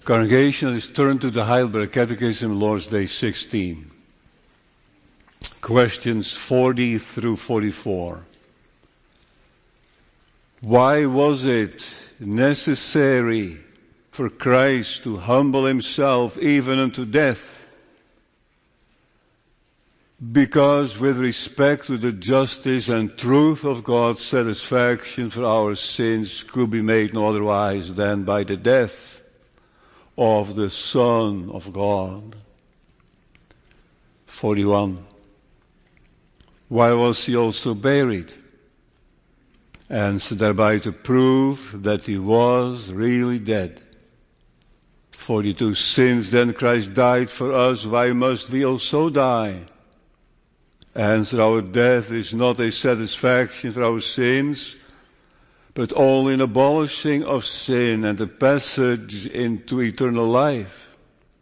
Congregation is turned to the Heidelberg Catechism, Lord's Day 16. Questions 40 through 44. Why was it necessary for Christ to humble himself even unto death? Because with respect to the justice and truth of God, satisfaction for our sins could be made no otherwise than by the death of the Son of God. 41. Why was he also buried? And so thereby to prove that he was really dead. 42. Since then Christ died for us, why must we also die? Answer, our death is not a satisfaction for our sins, but only an abolishing of sin and a passage into eternal life.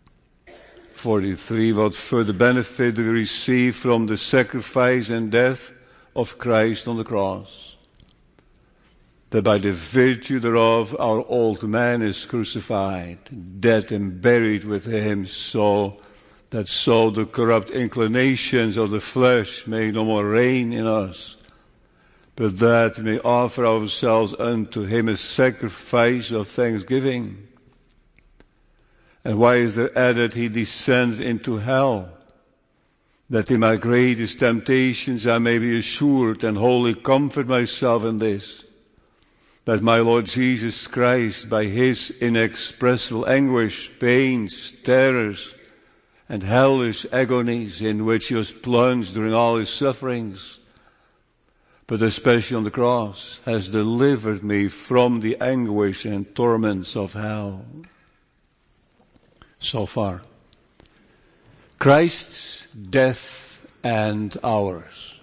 43. What further benefit do we receive from the sacrifice and death of Christ on the cross? That by the virtue thereof our old man is crucified, dead and buried with him, so that the corrupt inclinations of the flesh may no more reign in us, but that we may offer ourselves unto him a sacrifice of thanksgiving. And why is there added, he descended into hell, that in my greatest temptations I may be assured and wholly comfort myself in this, that my Lord Jesus Christ, by his inexpressible anguish, pains, terrors, and hellish agonies in which he was plunged during all his sufferings, but especially on the cross, has delivered me from the anguish and torments of hell. So far. Christ's death and ours.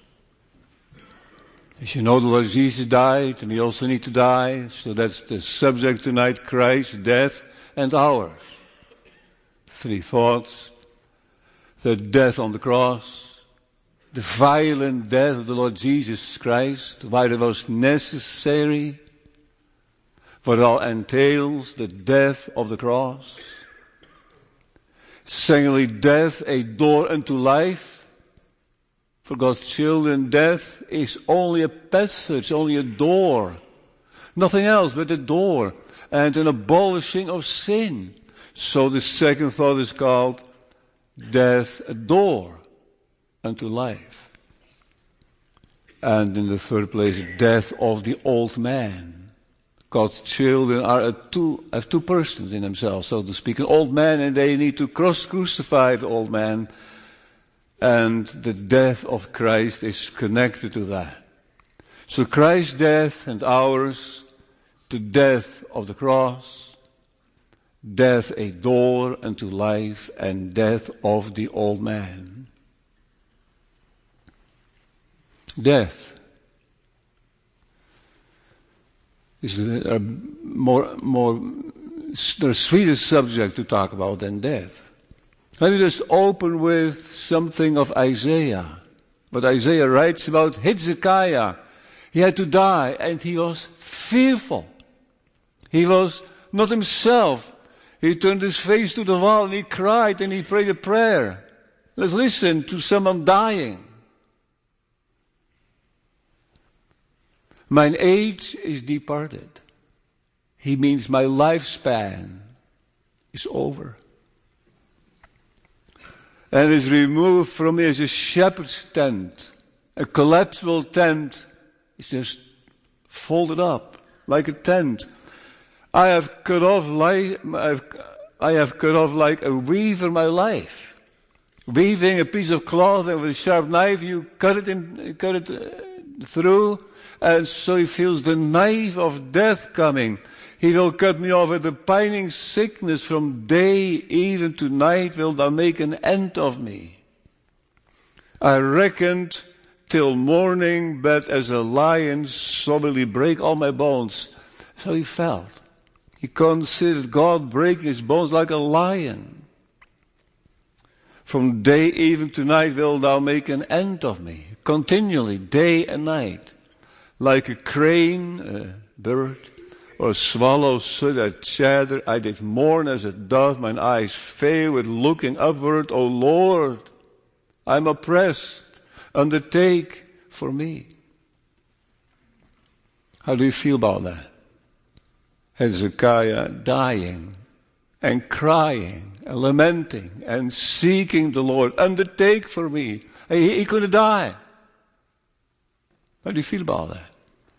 As you know, the Lord Jesus died, and we also need to die, so that's the subject tonight, Christ's death and ours. 3 thoughts. The death on the cross. The violent death of the Lord Jesus Christ, why it was necessary, what it all entails, the death of the cross. Secondly, death, a door unto life. For God's children, death is only a passage, only a door. Nothing else but a door and an abolishing of sin. So the second thought is called death, a door unto life. And in the third place, death of the old man. God's children have two persons in themselves, so to speak. An old man, and they need to crucify the old man. And the death of Christ is connected to that. So Christ's death and ours, the death of the cross, death a door unto life, and death of the old man. Death. There's a sweeter subject to talk about than death. Let me just open with something of Isaiah. What Isaiah writes about Hezekiah. He had to die, and he was fearful. He was not himself. He turned his face to the wall, and he cried, and he prayed a prayer. Let's listen to someone dying. Mine age is departed. He means my lifespan is over. And is removed from me as a shepherd's tent. A collapsible tent is just folded up like a tent. I have cut off like a weaver my life. Weaving a piece of cloth, and with a sharp knife you cut it through, and so he feels the knife of death coming. He will cut me off with a pining sickness. From day even to night will thou make an end of me. I reckoned till morning, but as a lion, so will he break all my bones. So he felt. He considered God breaking his bones like a lion. From day even to night will thou make an end of me. Continually, day and night. Like a crane, a bird, or a swallow so that chatter. I did mourn as a dove, mine eyes fail with looking upward. O Lord, I'm oppressed, undertake for me. How do you feel about that? Hezekiah dying and crying and lamenting and seeking the Lord. Undertake for me. He could die. How do you feel about that?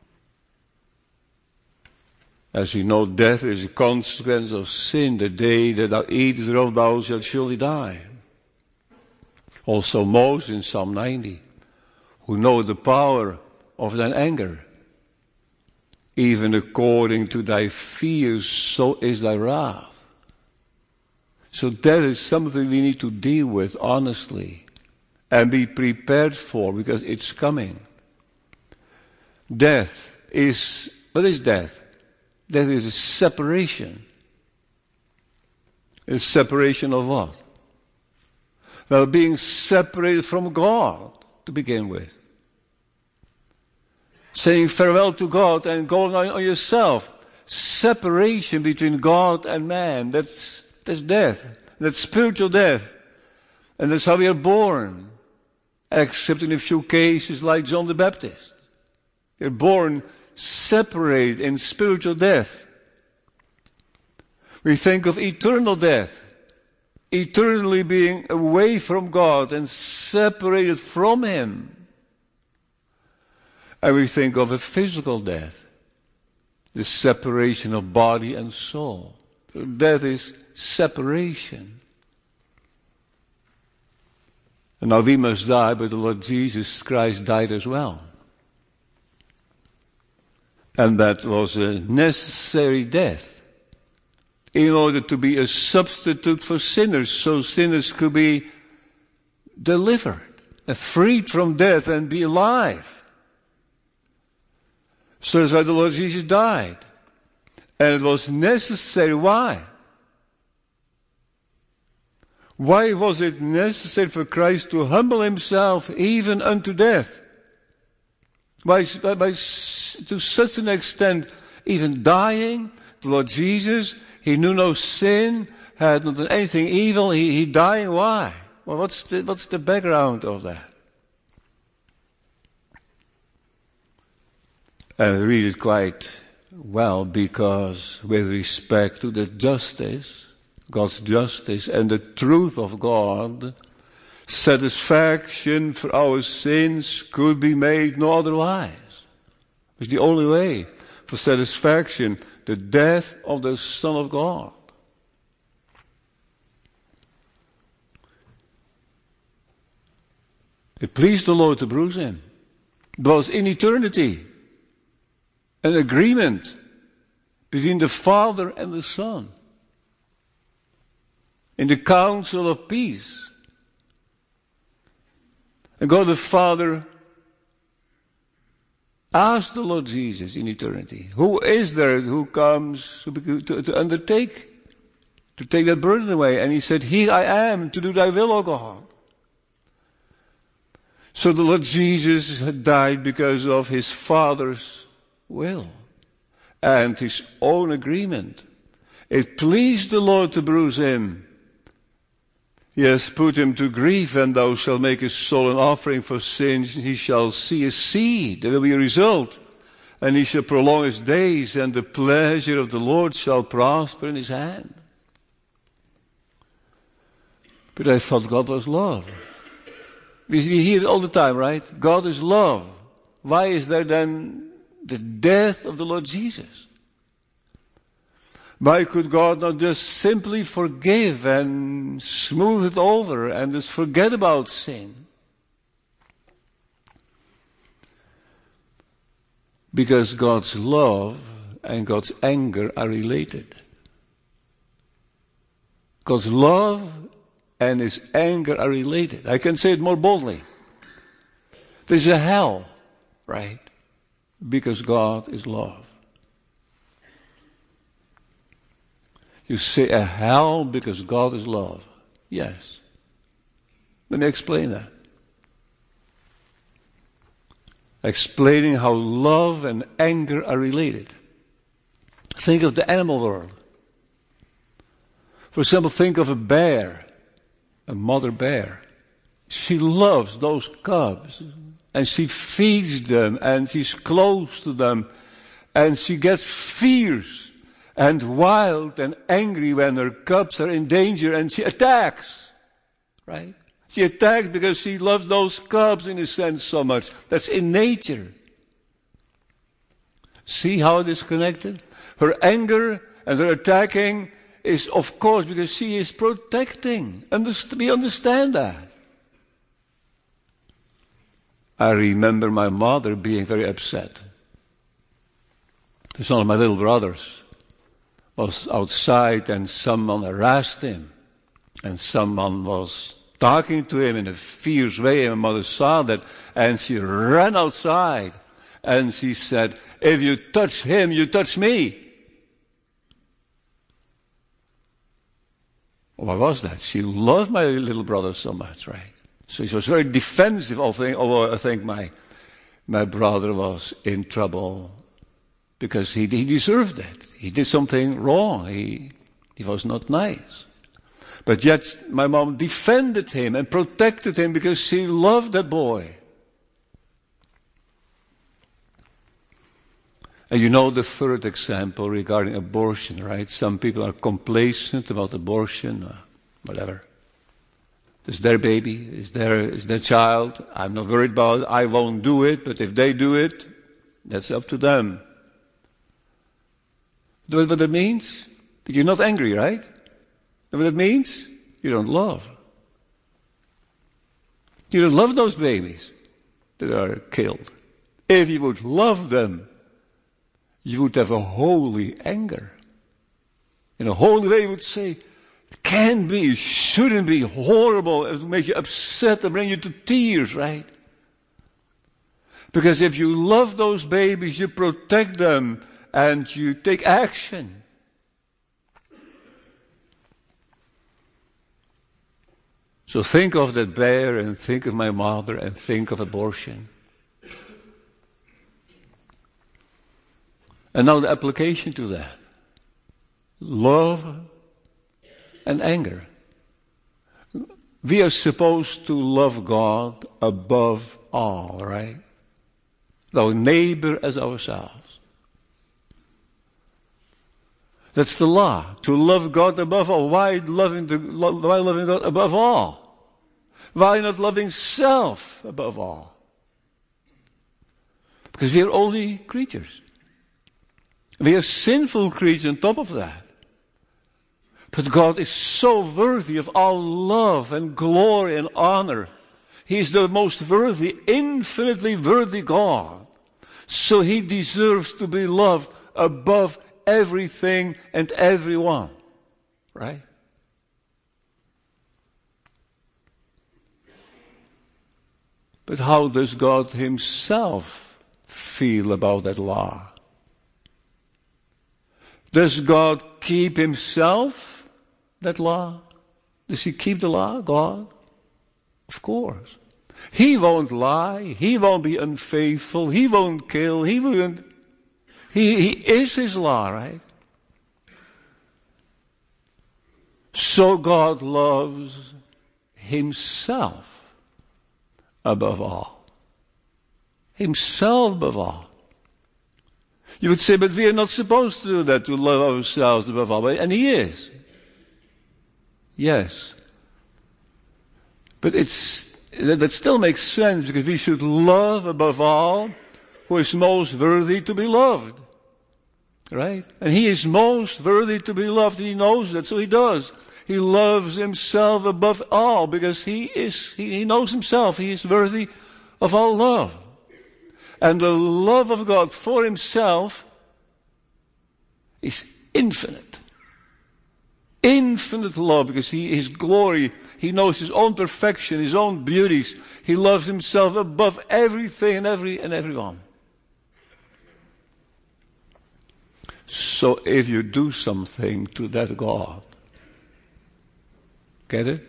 As you know, death is a consequence of sin. The day that thou eatest thereof, thou shalt surely die. Also Moses in Psalm 90, who know the power of thine anger. Even according to thy fears, so is thy wrath. So that is something we need to deal with honestly and be prepared for, because it's coming. Death is, what is death? Death is a separation. A separation of what? Well, being separated from God to begin with. Saying farewell to God and going on yourself. Separation between God and man. That's death. That's spiritual death. And that's how we are born. Except in a few cases like John the Baptist. You're born separated in spiritual death. We think of eternal death. Eternally being away from God and separated from Him. And we think of a physical death, the separation of body and soul. So death is separation. And now we must die, but the Lord Jesus Christ died as well. And that was a necessary death in order to be a substitute for sinners, so sinners could be delivered and freed from death and be alive. So that's why the Lord Jesus died. And it was necessary. Why? Why was it necessary for Christ to humble Himself even unto death? By to such an extent, even dying, the Lord Jesus, He knew no sin, had not done anything evil, He dying. Why? Well, what's the background of that? And I read it quite well, because with respect to the justice, God's justice and the truth of God, satisfaction for our sins could be made no otherwise. It's the only way for satisfaction, the death of the Son of God. It pleased the Lord to bruise Him. It was in eternity an agreement between the Father and the Son in the council of peace. And God the Father asked the Lord Jesus in eternity, who is there who comes to undertake, to take that burden away? And He said, here I am to do thy will, O God. So the Lord Jesus had died because of His Father's will and His own agreement. It pleased the Lord to bruise Him. He has put Him to grief, and thou shalt make His soul an offering for sins. He shall see His seed. There will be a result. And He shall prolong His days, and the pleasure of the Lord shall prosper in His hand. But I thought God was love. We hear it all the time, right? God is love. Why is there then the death of the Lord Jesus? Why could God not just simply forgive and smooth it over and just forget about sin? Because God's love and God's anger are related. God's love and His anger are related. I can say it more boldly. There's a hell, right? Because God is love. You say a hell because God is love. Yes. Let me explain that. Explaining how love and anger are related. Think of the animal world. For example, think of a bear, a mother bear. She loves those cubs, and she feeds them, and she's close to them, and she gets fierce and wild and angry when her cubs are in danger, and she attacks, right? She attacks because she loves those cubs in a sense so much. That's in nature. See how it is connected? Her anger and her attacking is, of course, because she is protecting. We understand that. I remember my mother being very upset. One of my little brothers was outside and someone harassed him. And someone was talking to him in a fierce way, and my mother saw that, and she ran outside, and she said, "If you touch him, you touch me." Why was that? She loved my little brother so much, right? So she was very defensive, although I think my brother was in trouble because he deserved it. He did something wrong. He was not nice. But yet my mom defended him and protected him because she loved that boy. And you know the third example regarding abortion, right? Some people are complacent about abortion, whatever. It's their baby, it's their child. I'm not worried about it. I won't do it, but if they do it, that's up to them. Do you know what that means? That you're not angry, right? You know what it means? You don't love. You don't love those babies that are killed. If you would love them, you would have a holy anger. In a holy way, you would say, can't be, shouldn't be, horrible, it will make you upset and bring you to tears, right? Because if you love those babies, you protect them and you take action. So think of that bear and think of my mother and think of abortion. And now the application to that. Love and anger. We are supposed to love God above all, right? Our neighbor as ourselves. That's the law. To love God above all. Why loving God above all? Why not loving self above all? Because we are only creatures. We are sinful creatures on top of that. But God is so worthy of all love and glory and honor. He is the most worthy, infinitely worthy God. So He deserves to be loved above everything and everyone. Right? But how does God Himself feel about that law? Does God keep Himself that law? Does He keep the law, God? Of course. He won't lie. He won't be unfaithful. He won't kill. He wouldn't. He is His law, right? So God loves Himself above all. Himself above all. You would say, but we are not supposed to do that, to love ourselves above all. And He is. Yes. But that still makes sense, because we should love above all who is most worthy to be loved. Right? And He is most worthy to be loved. He knows that, so He does. He loves Himself above all, because He knows Himself. He is worthy of all love. And the love of God for Himself is infinite. Infinite love, because His glory, He knows His own perfection, His own beauties. He loves Himself above everything and everyone. So if you do something to that God, get it?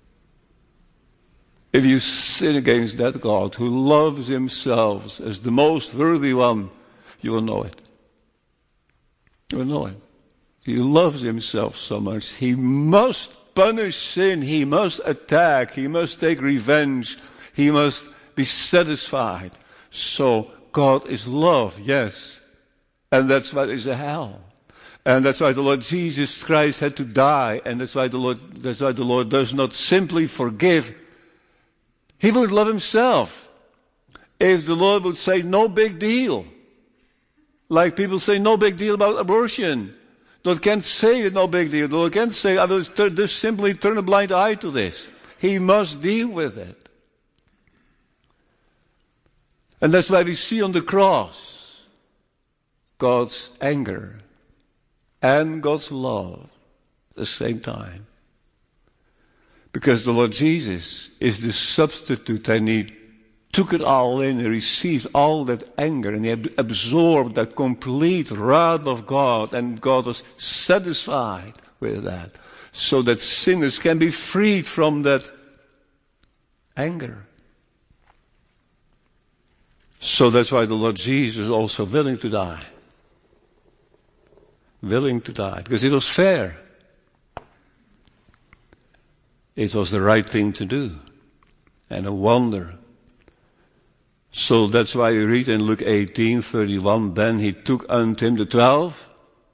If you sin against that God who loves Himself as the most worthy one, you will know it. You know it. He loves himself so much. He must punish sin. He must attack. He must take revenge. He must be satisfied. So God is love, yes. And that's why there's a hell. And that's why the Lord Jesus Christ had to die. And that's why the Lord does not simply forgive. He would love himself. If the Lord would say, no big deal. Like people say, no big deal about abortion. The Lord can't say it, no big deal. The Lord can't say, I will just simply turn a blind eye to this. He must deal with it. And that's why we see on the cross God's anger and God's love at the same time. Because the Lord Jesus is the substitute, and he took it all in. He received all that anger, and he absorbed that complete wrath of God, and God was satisfied with that, so that sinners can be freed from that anger. So that's why the Lord Jesus is also willing to die. Willing to die, because it was fair. It was the right thing to do, and a wonder. So that's why we read in Luke 18:31, then he took unto him the 12,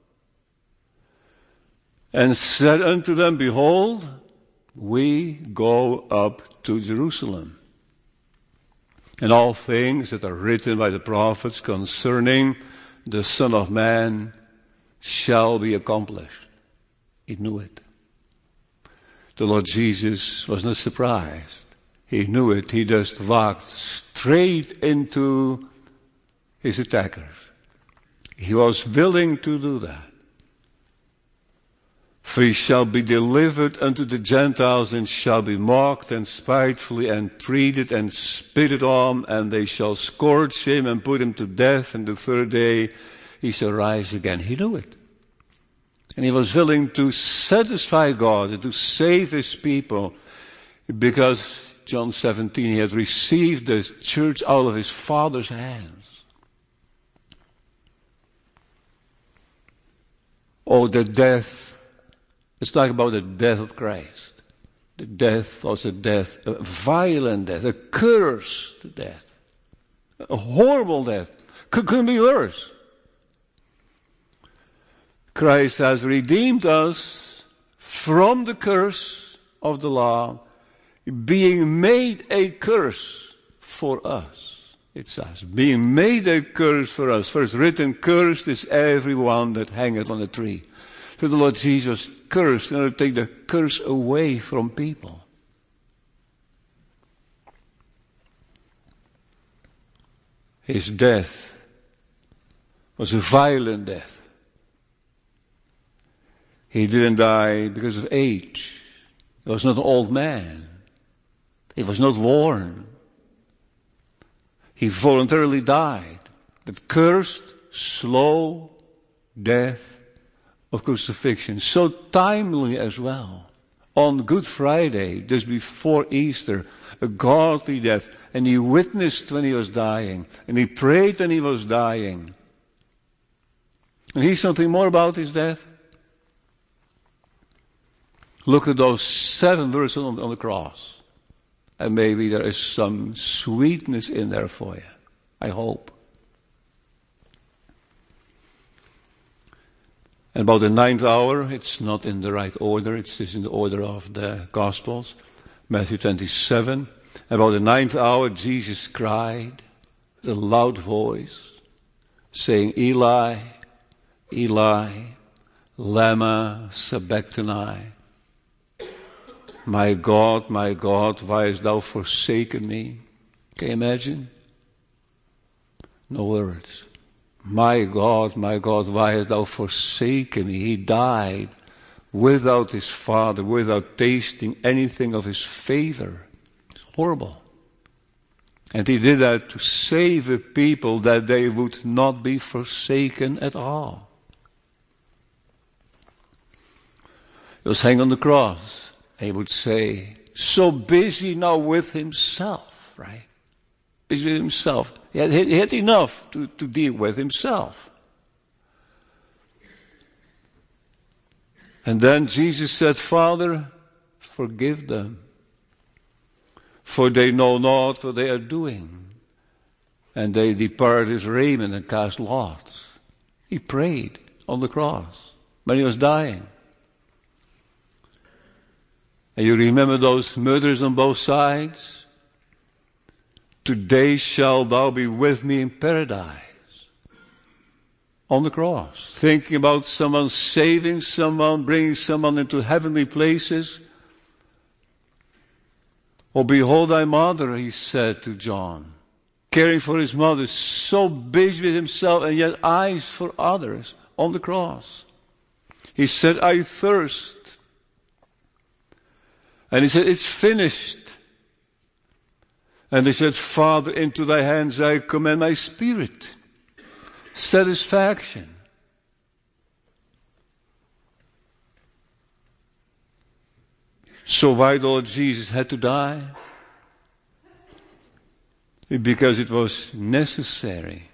and said unto them, behold, we go up to Jerusalem. And all things that are written by the prophets concerning the Son of Man shall be accomplished. He knew it. The Lord Jesus was not surprised. He knew it. He just walked straight into his attackers. He was willing to do that. For he shall be delivered unto the Gentiles, and shall be mocked and spitefully entreated and spitted on, and they shall scourge him and put him to death, and the third day he shall rise again. He knew it. And he was willing to satisfy God and to save his people, because John 17, he had received the church out of his Father's hands. Oh, the death. Let's talk about the death of Christ. The death was a death, a violent death, a cursed death, a horrible death. Couldn't be worse. Christ has redeemed us from the curse of the law, being made a curse for us. It says, being made a curse for us. First written, cursed is everyone that hangeth on a tree. So the Lord Jesus cursed in order to take the curse away from people. His death was a violent death. He didn't die because of age. He was not an old man. He was not worn. He voluntarily died. The cursed, slow death of crucifixion. So timely as well. On Good Friday, just before Easter, a godly death. And he witnessed when he was dying. And he prayed when he was dying. And here's something more about his death. Look at those 7 verses on the cross. And maybe there is some sweetness in there for you. I hope. And about the 9th hour, it's not in the right order. It's in the order of the Gospels. Matthew 27. About the 9th hour, Jesus cried with a loud voice, saying, Eli, Eli, lama sabachthani. My God, why hast thou forsaken me? Can you imagine? No words. My God, why hast thou forsaken me? He died without his Father, without tasting anything of his favor. It's horrible. And he did that to save the people, that they would not be forsaken at all. He was hanging on the cross. He would say, so busy now with himself, right? Busy with himself. He had enough to deal with himself. And then Jesus said, Father, forgive them, for they know not what they are doing. And they departed his raiment and cast lots. He prayed on the cross when he was dying. And you remember those murderers on both sides? Today shalt thou be with me in paradise. On the cross. Thinking about someone saving someone, bringing someone into heavenly places. Oh, behold thy mother, he said to John. Caring for his mother, so busy with himself and yet eyes for others on the cross. He said, I thirst. And he said, it's finished. And he said, Father, into thy hands I commend my spirit. Satisfaction. So why the Lord Jesus had to die? Because it was necessary.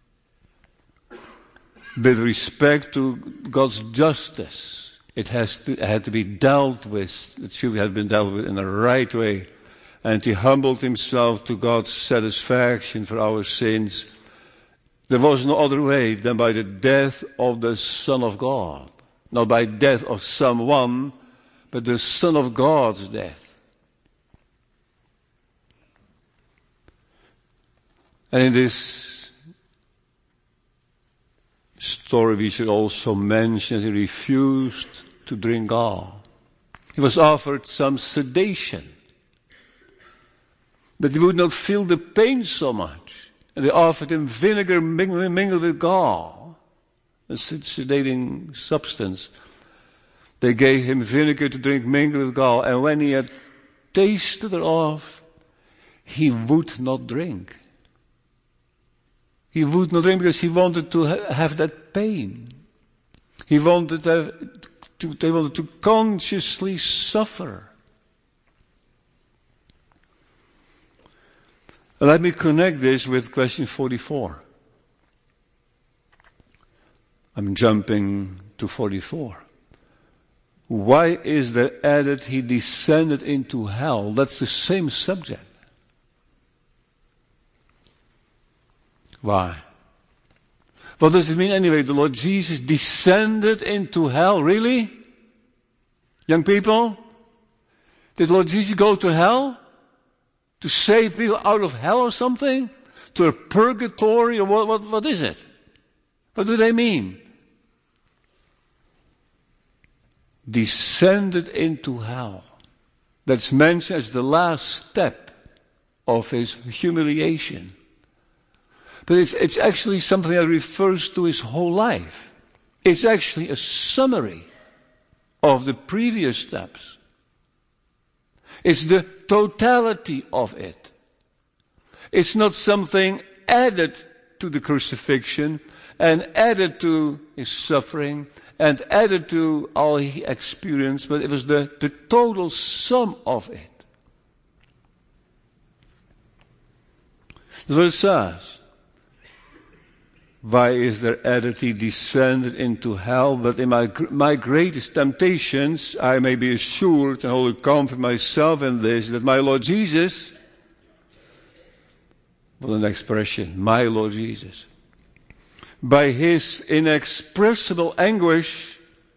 With respect to God's justice, it had to be dealt with. It should have been dealt with in the right way. And he humbled himself to God's satisfaction for our sins. There was no other way than by the death of the Son of God. Not by death of someone, but the Son of God's death. And in this story we should also mention that he refused to drink gall. He was offered some sedation, but he would not feel the pain so much. And they offered him vinegar mingled with gall, a sedating substance. They gave him vinegar to drink mingled with gall, and when he had tasted it off, he would not drink. He would not drink because he wanted to have that pain. He wanted they wanted to consciously suffer. Let me connect this with question 44. I'm jumping to 44. Why is there added he descended into hell? That's the same subject. Why? What does it mean anyway? The Lord Jesus descended into hell. Really? Young people? Did Lord Jesus go to hell? To save people out of hell or something? To a purgatory? Or what is it? What do they mean? Descended into hell. That's mentioned as the last step of his humiliation. But it's actually something that refers to his whole life. It's actually a summary of the previous steps. It's the totality of it. It's not something added to the crucifixion and added to his suffering and added to all he experienced, but it was the total sum of it. That's what it says. Why is there added he descended into hell? But in my greatest temptations, I may be assured and wholly comfort myself in this, that my Lord Jesus, what an expression, my Lord Jesus, by his inexpressible anguish,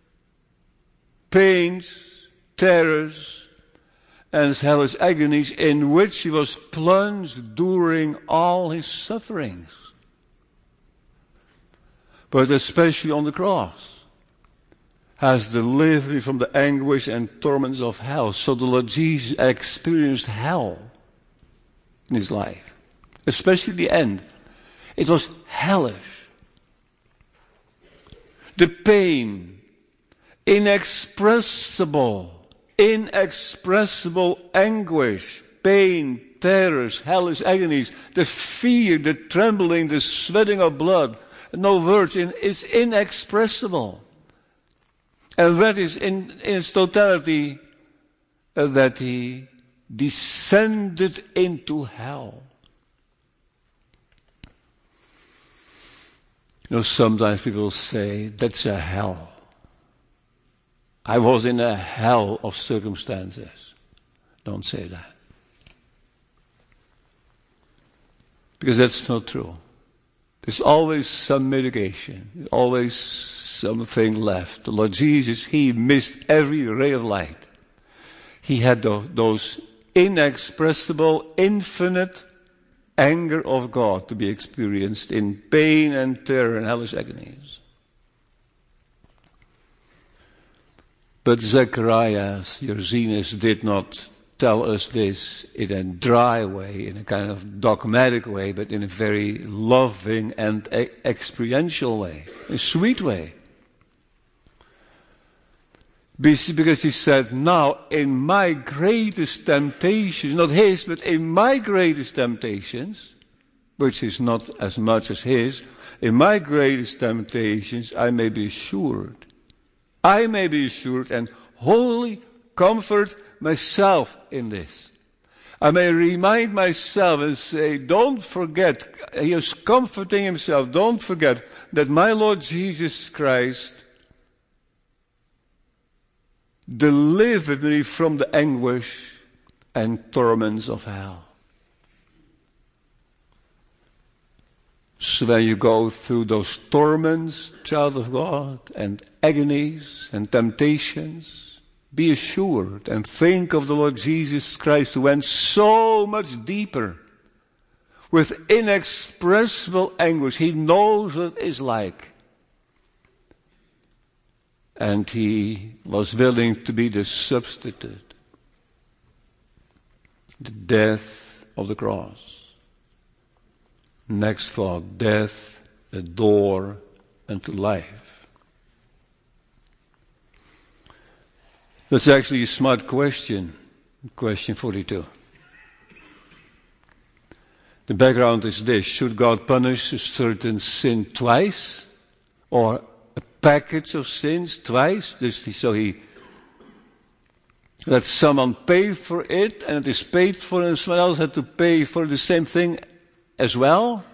pains, terrors, and hellish agonies in which he was plunged during all his sufferings, but especially on the cross, has delivered me from the anguish and torments of hell. So the Lord Jesus experienced hell in his life, especially the end. It was hellish. The pain, inexpressible anguish, pain, terrors, hellish agonies, the fear, the trembling, the sweating of blood. No words, it's inexpressible. And that is in its totality that he descended into hell. You know, sometimes people say, that's a hell. I was in a hell of circumstances. Don't say that. Because that's not true. There's always some mitigation. There's always something left. The Lord Jesus, He missed every ray of light. He had those inexpressible, infinite anger of God to be experienced in pain and terror and hellish agonies. But Zacharias, Ursinus, did not tell us this in a dry way, in a kind of dogmatic way, but in a very loving and experiential way, a sweet way. Because he said, now in my greatest temptations, not his, but in my greatest temptations, which is not as much as his, in my greatest temptations I may be assured and wholly comfort myself in this. I may remind myself and say, don't forget, he is comforting himself, don't forget that my Lord Jesus Christ delivered me from the anguish and torments of hell. So when you go through those torments, child of God, and agonies and temptations, be assured and think of the Lord Jesus Christ who went so much deeper with inexpressible anguish. He knows what it is like. And He was willing to be the substitute. The death of the cross. Next thought, death, a door unto life. That's actually a smart question, question 42. The background is this: should God punish a certain sin twice? Or a package of sins twice? So He let someone pay for it, and it is paid for, and someone else had to pay for the same thing as well?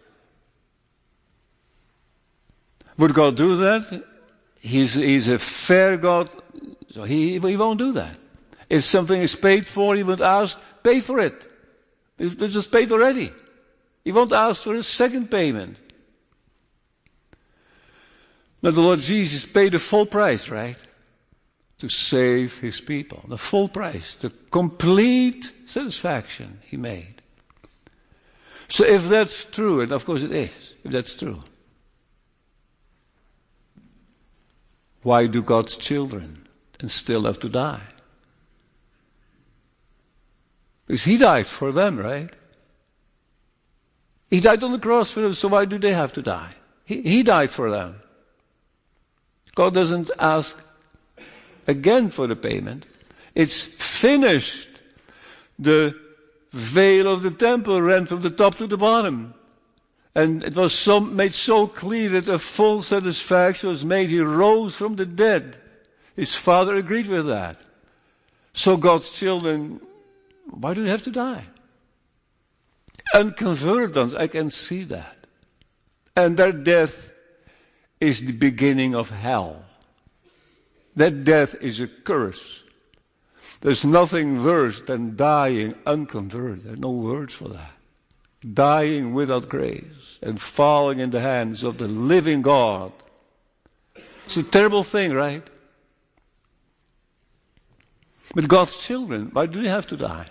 Would God do that? He's a fair God, so he won't do that. If something is paid for, He won't ask, pay for it. It's just paid already. He won't ask for a second payment. Now the Lord Jesus paid the full price, right? To save His people. The full price, the complete satisfaction He made. So if that's true, and of course it is, if that's true, why do God's children and still have to die? Because He died for them, right? He died on the cross for them, so why do they have to die? He died for them. God doesn't ask again for the payment. It's finished. The veil of the temple ran from the top to the bottom. And it was made so clear that a full satisfaction was made. He rose from the dead. His Father agreed with that. So God's children, why do they have to die? Unconverted ones, I can see that. And their death is the beginning of hell. That death is a curse. There's nothing worse than dying unconverted. There are no words for that. Dying without grace and falling in the hands of the living God. It's a terrible thing, right? But God's children, why do they have to die?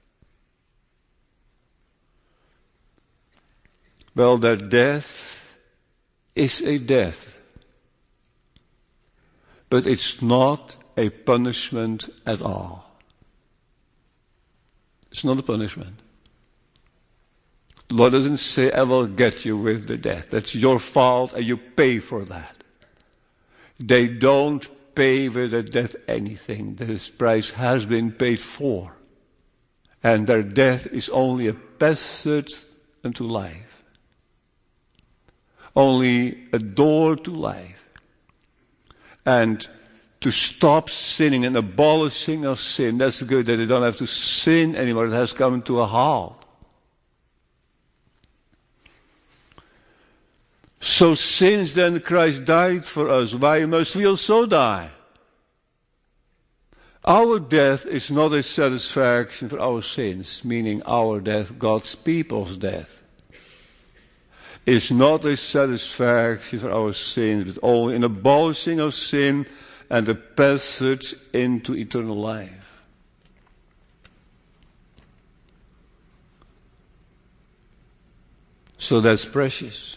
Well, their death is a death. But it's not a punishment at all. It's not a punishment. The Lord doesn't say, I will get you with the death. That's your fault and you pay for that. They don't pay with the death anything. This price has been paid for. And their death is only a passage unto life. Only a door to life. And to stop sinning and abolishing of sin, that's good, that they don't have to sin anymore. It has come to a halt. So since then Christ died for us, why must we also die? Our death is not a satisfaction for our sins, meaning our death, God's people's death. It's not a satisfaction for our sins, but only an abolishing of sin and the passage into eternal life. So that's precious.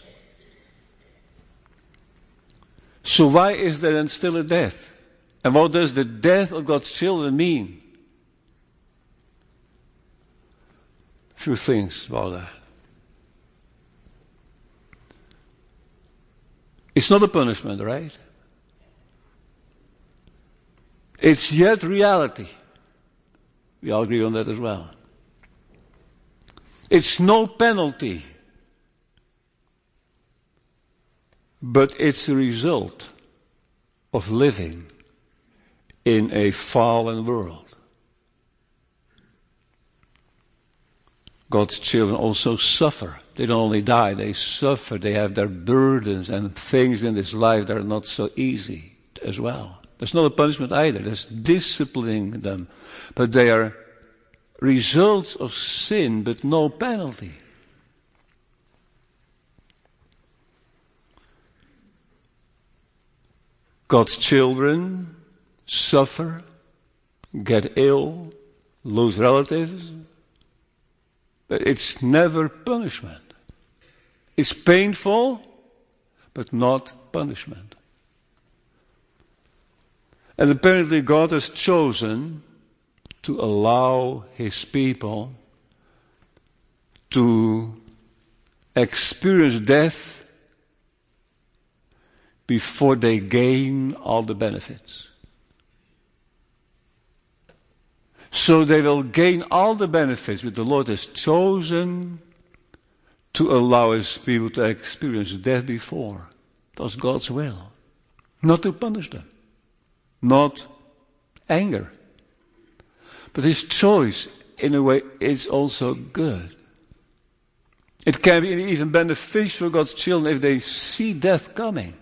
So why is there then still a death? And what does the death of God's children mean? A few things about that. It's not a punishment, right? It's yet reality. We all agree on that as well. It's no penalty. But it's a result of living in a fallen world. God's children also suffer. They don't only die, they suffer. They have their burdens and things in this life that are not so easy as well. That's not a punishment either. That's disciplining them. But they are results of sin, but no penalty. God's children suffer, get ill, lose relatives. But it's never punishment. It's painful, but not punishment. And apparently God has chosen to allow his people to experience death before they gain all the benefits. So they will gain all the benefits, but the Lord has chosen to allow his people to experience death before. That's God's will. Not to punish them. Not anger. But his choice, in a way, is also good. It can be even beneficial for God's children if they see death coming.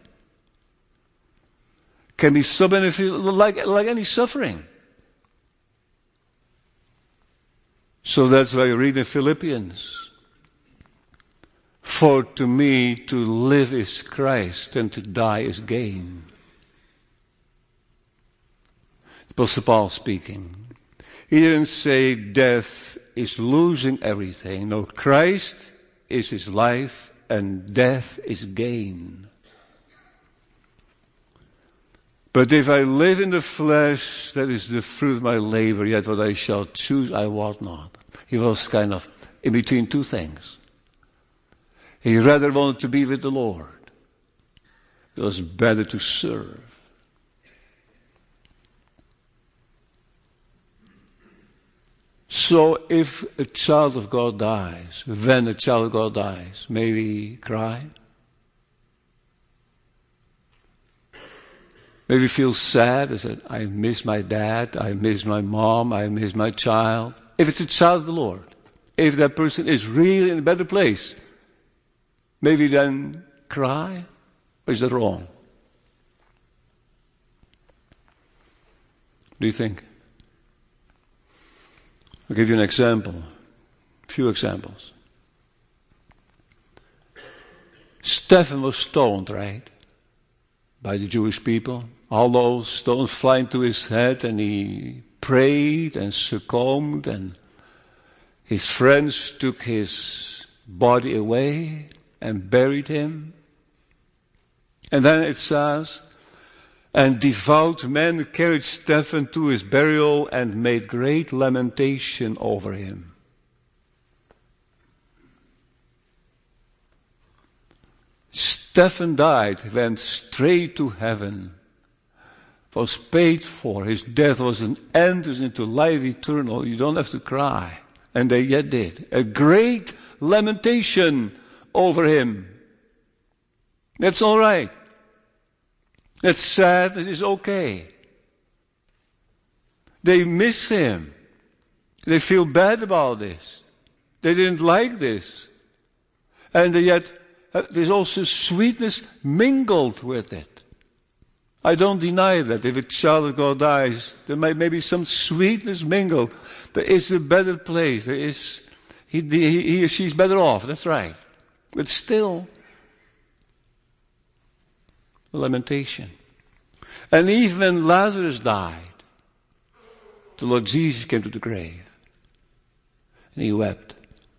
Can be so beneficial like any suffering. So that's why I read in Philippians. For to me to live is Christ and to die is gain. Apostle Paul speaking. He didn't say death is losing everything. No, Christ is his life and death is gain. But if I live in the flesh, that is the fruit of my labor, yet what I shall choose I wot not. He was kind of in between two things. He rather wanted to be with the Lord. It was better to serve. So if a child of God dies, when a child of God dies, may we cry? Maybe feel sad. I said, I miss my dad, I miss my mom, I miss my child. If it's a child of the Lord, if that person is really in a better place, maybe then cry? Or is that wrong? What do you think? I'll give you an example, a few examples. Stephen was stoned, right? By the Jewish people. All those stones flying to his head, and he prayed and succumbed, and his friends took his body away and buried him. And then it says, and devout men carried Stephen to his burial and made great lamentation over him. Stephen died, went straight to heaven, was paid for. His death was an entrance into life eternal. You don't have to cry. And they yet did. A great lamentation over him. That's all right. That's sad. It is okay. They miss him. They feel bad about this. They didn't like this. And yet there's also sweetness mingled with it. I don't deny that. If a child of God dies, there may be some sweetness mingled. There is a better place. There is, he or she's better off. That's right. But still, lamentation. And even when Lazarus died, the Lord Jesus came to the grave. And he wept.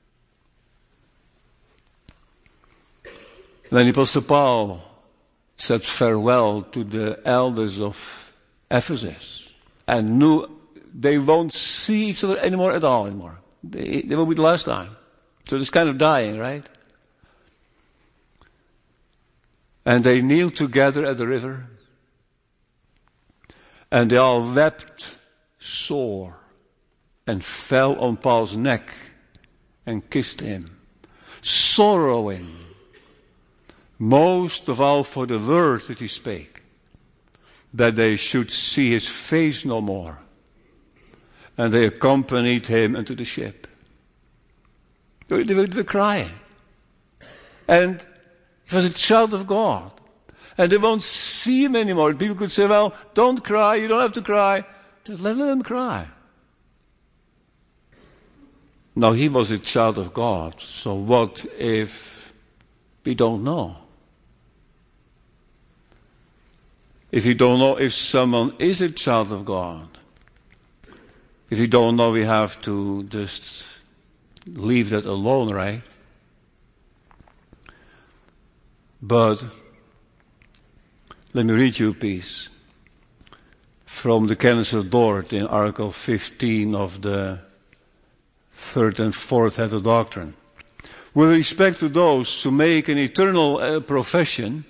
Then the Apostle Paul said farewell to the elders of Ephesus and knew they won't see each other anymore at all anymore. They will be the last time. So it's kind of dying, right? And they kneeled together at the river and they all wept sore and fell on Paul's neck and kissed him, sorrowing most of all for the words that he spake, that they should see his face no more. And they accompanied him into the ship. They were crying. And he was a child of God. And they won't see him anymore. People could say, well, don't cry, you don't have to cry. Just let them cry. Now, he was a child of God. So what if we don't know? If you don't know if someone is a child of God, if you don't know, we have to just leave that alone, right? But let me read you a piece from the Canons of Dort in Article 15 of the third and fourth head of doctrine. With respect to those who make an eternal profession,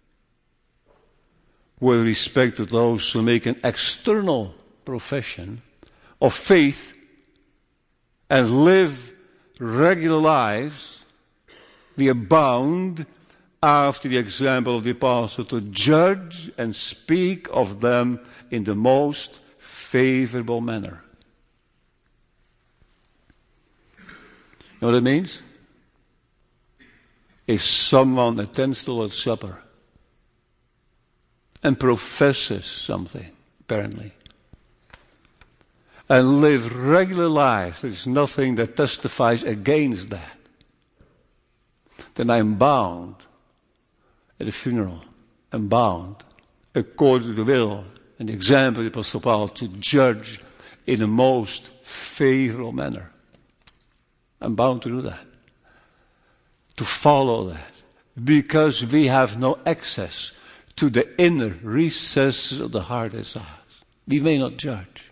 with respect to those who make an external profession of faith and live regular lives, we are bound, after the example of the apostle, to judge and speak of them in the most favorable manner. You know what it means? If someone attends the Lord's Supper and professes something, apparently, and live regular lives, there's nothing that testifies against that, then I'm bound at a funeral, I'm bound, according to the will and the example of the Apostle Paul, to judge in the most favorable manner. I'm bound to do that, to follow that, because we have no access to the inner recesses of the heart as ours. We may not judge.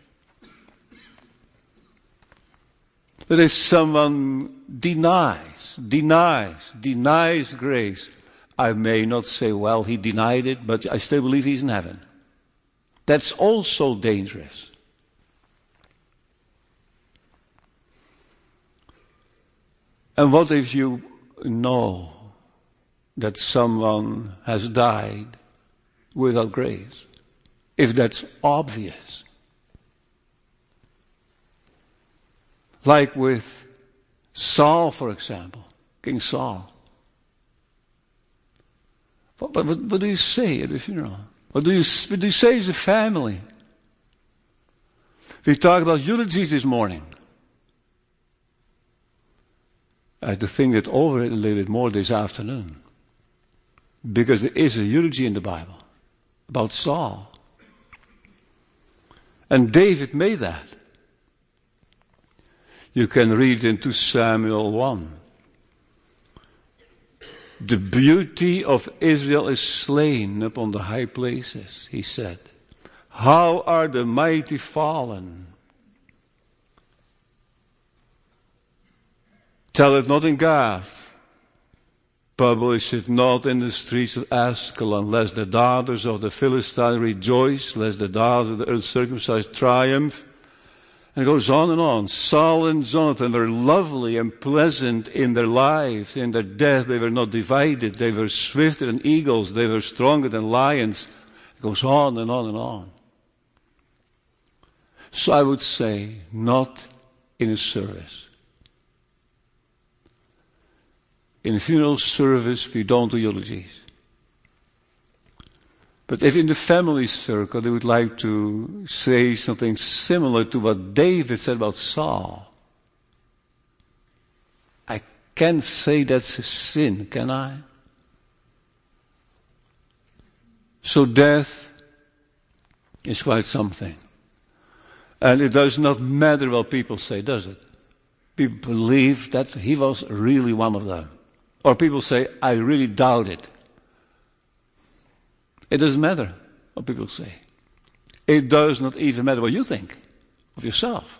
But if someone denies grace, I may not say, well, he denied it, but I still believe he's in heaven. That's also dangerous. And what if you know that someone has died without grace? If that's obvious. Like with Saul, for example, King Saul. What do you say at the funeral? What do you say as a family? We talked about eulogies this morning. I had to think that over it a little bit more this afternoon. Because there is a eulogy in the Bible about Saul. And David made that. You can read in 2 Samuel 1. The beauty of Israel is slain upon the high places, he said. How are the mighty fallen? Tell it not in Gath. Publish it not in the streets of Ascalon, lest the daughters of the Philistines rejoice, lest the daughters of the uncircumcised triumph. And it goes on and on. Saul and Jonathan were lovely and pleasant in their lives. In their death they were not divided. They were swifter than eagles. They were stronger than lions. It goes on and on and on. So I would say, not in a service. In a funeral service, we don't do eulogies. But if in the family circle they would like to say something similar to what David said about Saul, I can't say that's a sin, can I? So death is quite something. And it does not matter what people say, does it? People believe that he was really one of them. Or people say, I really doubt it. It doesn't matter what people say. It does not even matter what you think of yourself.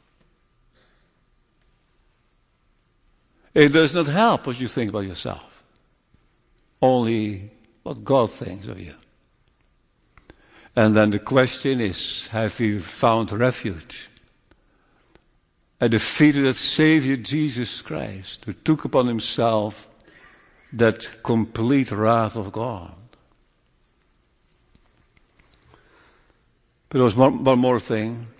It does not help what you think about yourself. Only what God thinks of you. And then the question is, have you found refuge at the feet of that Savior Jesus Christ, who took upon himself that complete wrath of God? But there was one more thing.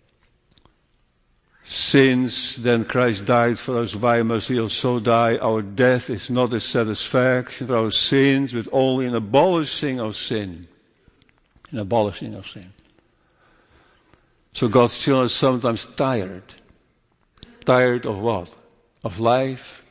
Since then Christ died for us, why must we also die? Our death is not a satisfaction for our sins, but only an abolishing of sin. An abolishing of sin. So God's children are sometimes tired. Tired of what? Of life?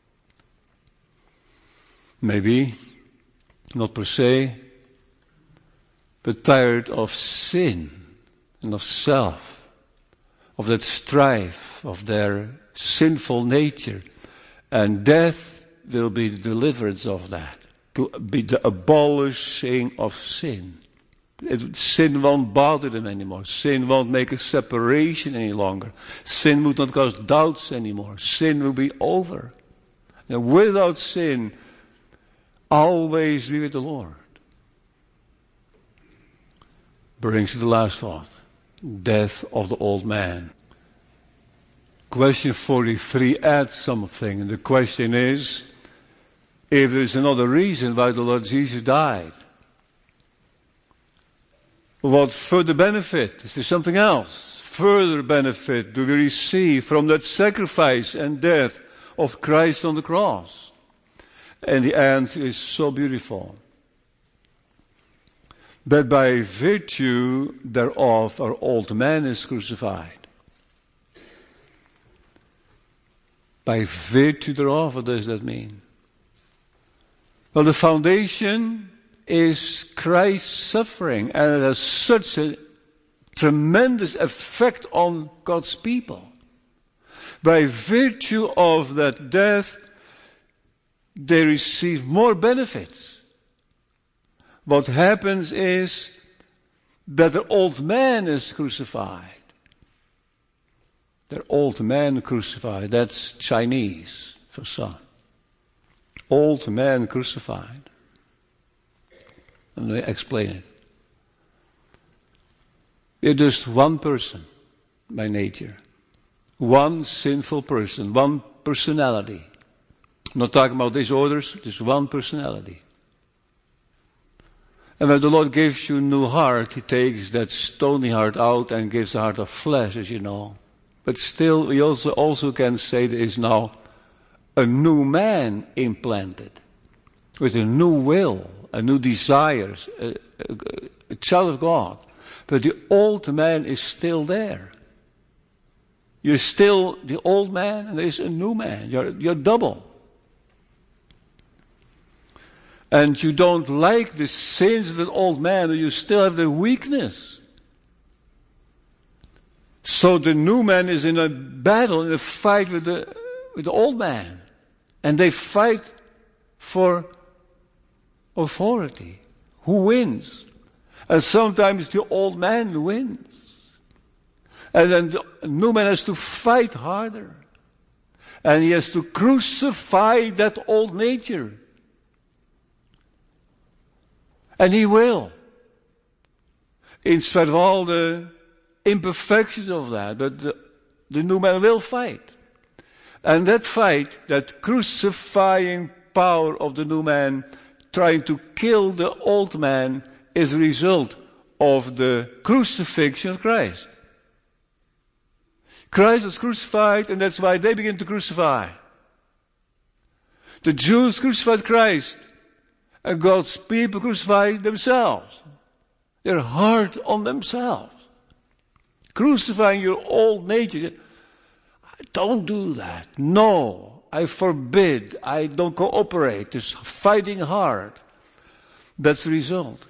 Maybe. Not per se. But tired of sin and of self, of that strife, of their sinful nature. And death will be the deliverance of that, to be the abolishing of sin. Sin won't bother them anymore. Sin won't make a separation any longer. Sin would not cause doubts anymore. Sin will be over. And without sin, always be with the Lord. Brings to the last thought. Death of the old man. Question 43 adds something. And the question is, if there is another reason why the Lord Jesus died, what further benefit? Is there something else? Further benefit do we receive from that sacrifice and death of Christ on the cross? And the answer is so beautiful. That by virtue thereof our old man is crucified. By virtue thereof, what does that mean? Well, the foundation is Christ's suffering, and it has such a tremendous effect on God's people. By virtue of that death, they receive more benefits. What happens is that the old man is crucified. The old man crucified, that's Chinese for son. Old man crucified. Let me explain it. You're just one person by nature. One sinful person, one personality. I'm not talking about disorders, just one personality. And when the Lord gives you a new heart, He takes that stony heart out and gives a heart of flesh, as you know. But still, we also can say there is now a new man implanted with a new will, a new desires, a child of God. But the old man is still there. You're still the old man and there is a new man. You're double. And you don't like the sins of that old man, but you still have the weakness. So the new man is in a battle, in a fight with the old man. And they fight for authority. Who wins? And sometimes the old man wins. And then the new man has to fight harder. And he has to crucify that old nature. And he will. In spite of all the imperfections of that. But the new man will fight. And that fight, that crucifying power of the new man, trying to kill the old man, is a result of the crucifixion of Christ. Christ was crucified, and that's why they begin to crucify. The Jews crucified Christ, And God's people crucify themselves. They're hard on themselves. Crucifying your old nature. Don't do that. No, I forbid. I don't cooperate. Just fighting hard. That's the result.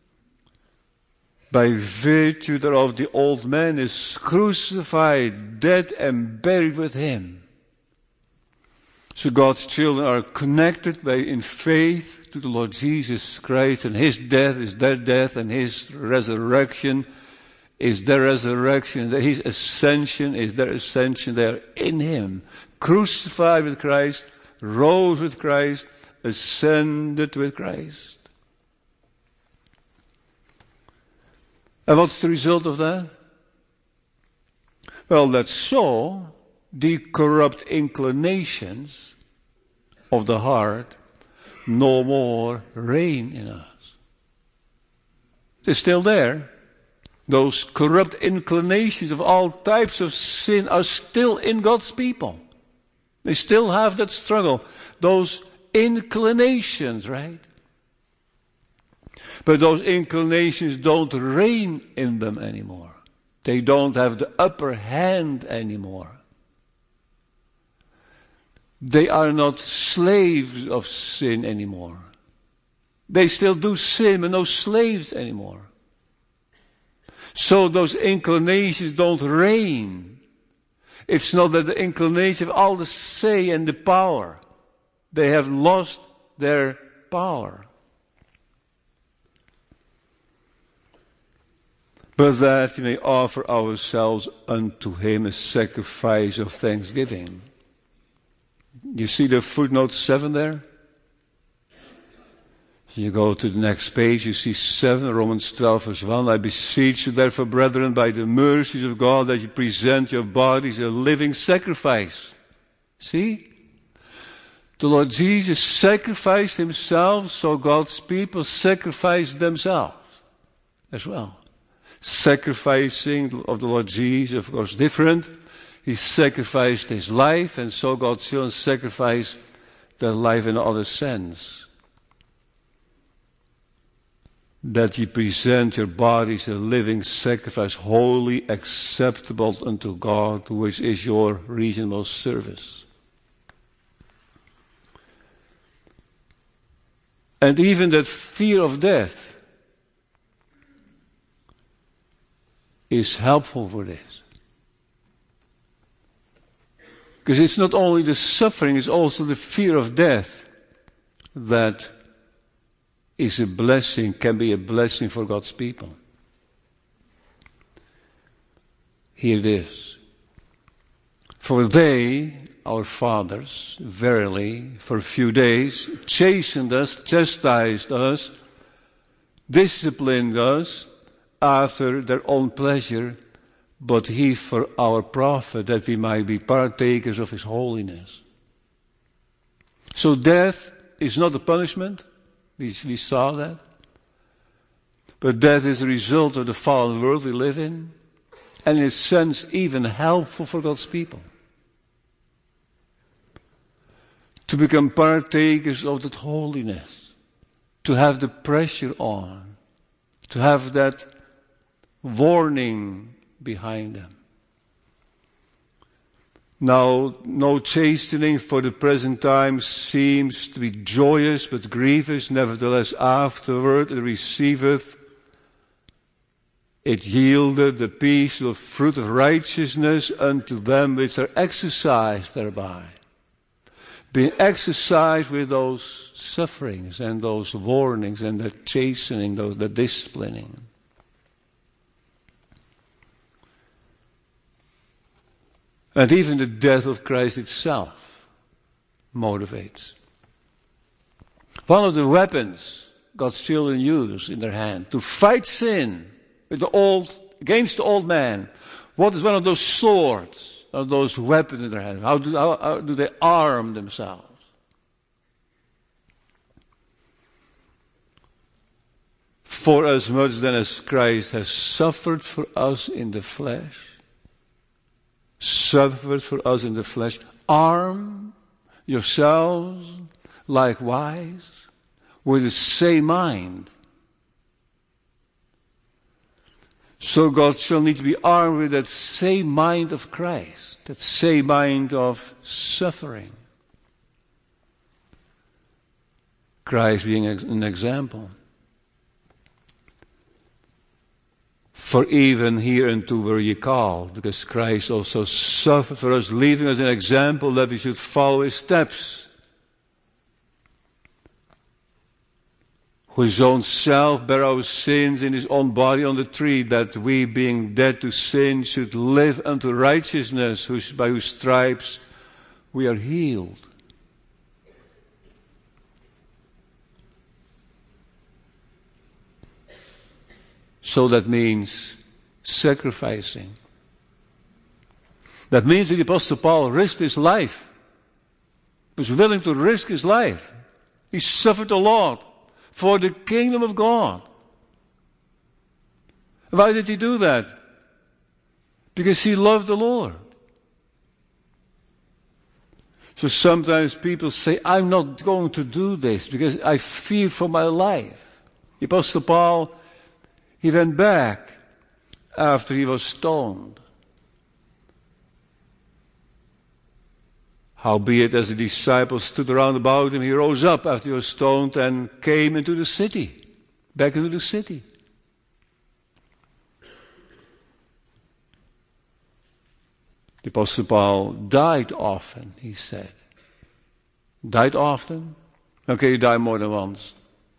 By virtue thereof the old man is crucified, dead and buried with him. So God's children are connected in faith to the Lord Jesus Christ, and his death is their death, and his resurrection is their resurrection, his ascension is their ascension. They are in him, crucified with Christ, rose with Christ, ascended with Christ. And what's the result of that? Well, that so the corrupt inclinations of the heart no more reign in us. They're still there. Those corrupt inclinations of all types of sin are still in God's people. They still have that struggle. Those inclinations, right? But those inclinations don't reign in them anymore. They don't have the upper hand anymore. They are not slaves of sin anymore. They still do sin, but no slaves anymore. So those inclinations don't reign. It's not that the inclinations have all the say and the power. They have lost their power. But that we may offer ourselves unto him a sacrifice of thanksgiving. You see the footnote 7 there? You go to the next page, you see 7, Romans 12 verse 1. I beseech you therefore, brethren, by the mercies of God, that you present your bodies a living sacrifice. See? The Lord Jesus sacrificed himself, so God's people sacrificed themselves as well. Sacrificing of the Lord Jesus, of course, different. He sacrificed his life, and so God's children sacrifice their life in other sense. That ye present your bodies a living sacrifice, holy, acceptable unto God, which is your reasonable service. And even that fear of death is helpful for this. Because it's not only the suffering, it's also the fear of death that is a blessing, can be a blessing for God's people. Here it is. For they, our fathers, verily, for a few days, chastened us, chastised us, disciplined us, after their own pleasure, but he for our profit, that we might be partakers of his holiness. So death is not a punishment. We saw that. But death is a result of the fallen world we live in, and in a sense even helpful for God's people. To become partakers of that holiness, to have the pressure on, to have that warning behind them. Now, no chastening for the present time seems to be joyous, but grievous. Nevertheless, afterward it receiveth, it yielded the peace of fruit of righteousness unto them which are exercised thereby. Being exercised with those sufferings and those warnings and the chastening, the disciplining. And even the death of Christ itself motivates. One of the weapons God's children use in their hand to fight sin with against the old man. What is one of those swords, of those weapons in their hand? How do they arm themselves? For as much then as Christ has suffered for us in the flesh, suffered for us in the flesh, arm yourselves likewise with the same mind. So God shall need to be armed with that same mind of Christ, that same mind of suffering. Christ being an example. For even hereunto were ye called, because Christ also suffered for us, leaving us an example that we should follow his steps. Who his own self bare our sins in his own body on the tree, that we, being dead to sin, should live unto righteousness, by whose stripes we are healed. So that means sacrificing. That means that the Apostle Paul risked his life. He was willing to risk his life. He suffered a lot for the kingdom of God. Why did he do that? Because he loved the Lord. So sometimes people say, I'm not going to do this because I fear for my life. The Apostle Paul, he went back after he was stoned. Howbeit, as the disciples stood around about him, he rose up after he was stoned and came into the city, back into the city. The Apostle Paul died often, he said. Died often? Okay, you die more than once.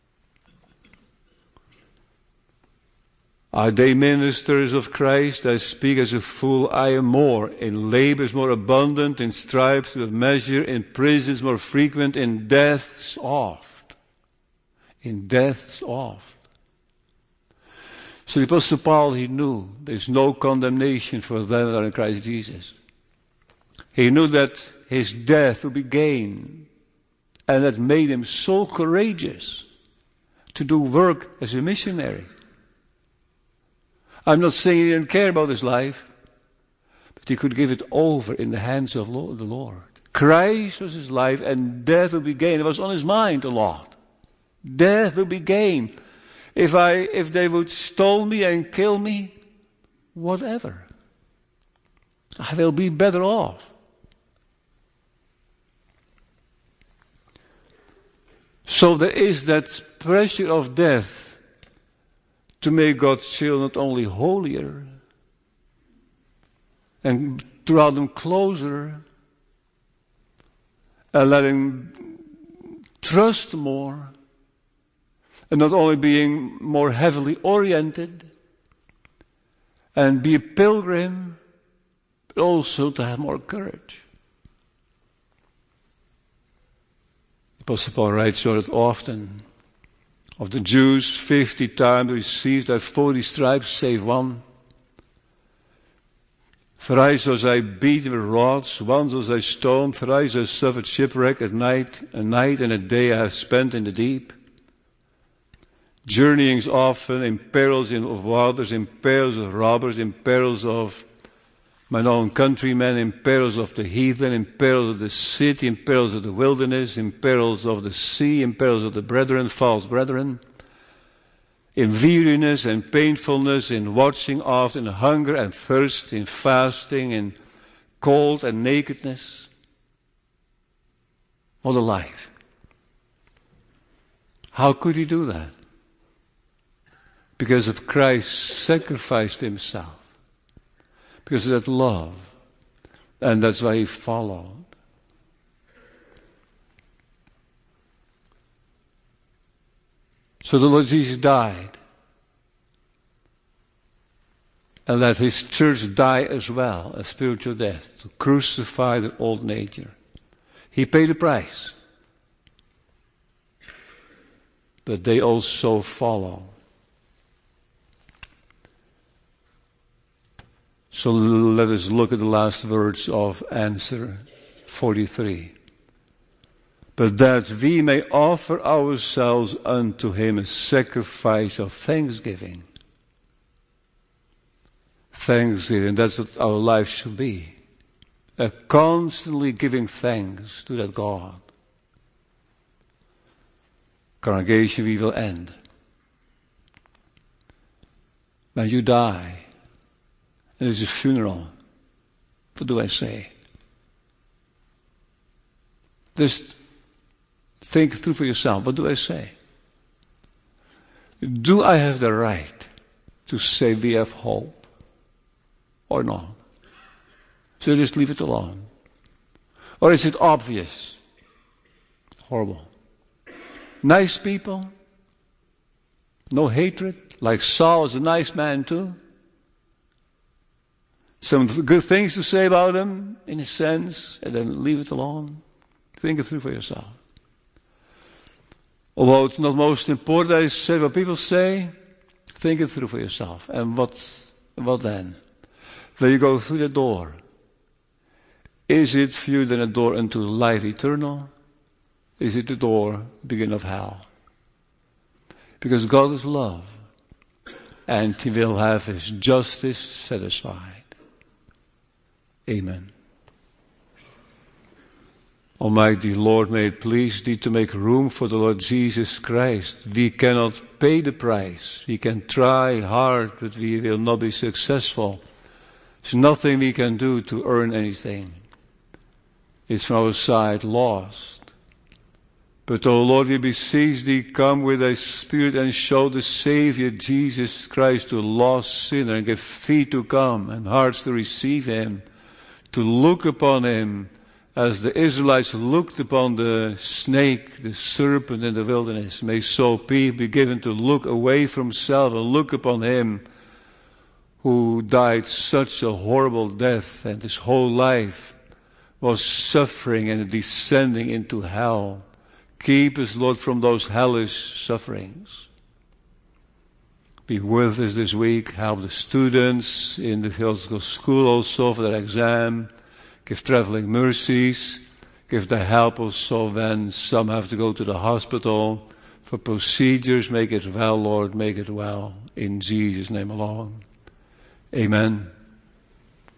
Are they ministers of Christ? I speak as a fool. I am more. In labors more abundant, in stripes with measure, in prisons more frequent, in deaths oft. In deaths oft. So the Apostle Paul, he knew there's no condemnation for them that are in Christ Jesus. He knew that his death would be gain. And that made him so courageous to do work as a missionary. I'm not saying he didn't care about his life, but he could give it over in the hands of the Lord. Christ was his life, and death will be gain. It was on his mind a lot. Death will be gain. If they would stone me and kill me, whatever. I will be better off. So there is that pressure of death to make God's children not only holier and draw them closer and let him trust more and not only being more heavily oriented and be a pilgrim, but also to have more courage. The Apostle Paul writes so that often of the Jews, 50 times received their 40 stripes, save one. Thrice was I beaten with rods, once was I stoned, thrice I suffered shipwreck at night, a night and a day I have spent in the deep. Journeyings often, in perils of waters, in perils of robbers, in perils of mine own countrymen, in perils of the heathen, in perils of the city, in perils of the wilderness, in perils of the sea, in perils of the brethren, false brethren, in weariness and painfulness, in watching often, in hunger and thirst, in fasting, in cold and nakedness. What a life. How could he do that? Because of Christ sacrificed himself. Because of that love. And that's why he followed. So the Lord Jesus died. And let his church die as well, a spiritual death, to crucify the old nature. He paid the price. But they also follow. So let us look at the last words of answer 43. But that we may offer ourselves unto him a sacrifice of thanksgiving. Thanksgiving, that's what our life should be. Constantly giving thanks to that God. Congregation, we will end. When you die, and it's a funeral, what do I say? Just think through for yourself. What do I say? Do I have the right to say we have hope or not? So just leave it alone. Or is it obvious? Horrible. Nice people. No hatred. Like Saul is a nice man too. Some good things to say about him, in a sense, and then leave it alone. Think it through for yourself. Although it's not most important, I say what people say, think it through for yourself. And what then? When you go through the door, is it for you then a door into life eternal? Is it the door, beginning of hell? Because God is love, and He will have His justice satisfied. Amen. Almighty Lord, may it please Thee to make room for the Lord Jesus Christ. We cannot pay the price. We can try hard, but we will not be successful. There's nothing we can do to earn anything. It's from our side lost. But, O Lord, we beseech Thee, come with Thy Spirit and show the Savior Jesus Christ to a lost sinner, and give feet to come and hearts to receive Him, to look upon Him as the Israelites looked upon the snake, the serpent in the wilderness. May so people be given to look away from self and look upon Him who died such a horrible death, and His whole life was suffering and descending into hell. Keep us, Lord, from those hellish sufferings. Be with us this week. Help the students in the theological school also for their exam. Give traveling mercies. Give the help also when some have to go to the hospital for procedures. Make it well, Lord. Make it well. In Jesus' name alone. Amen.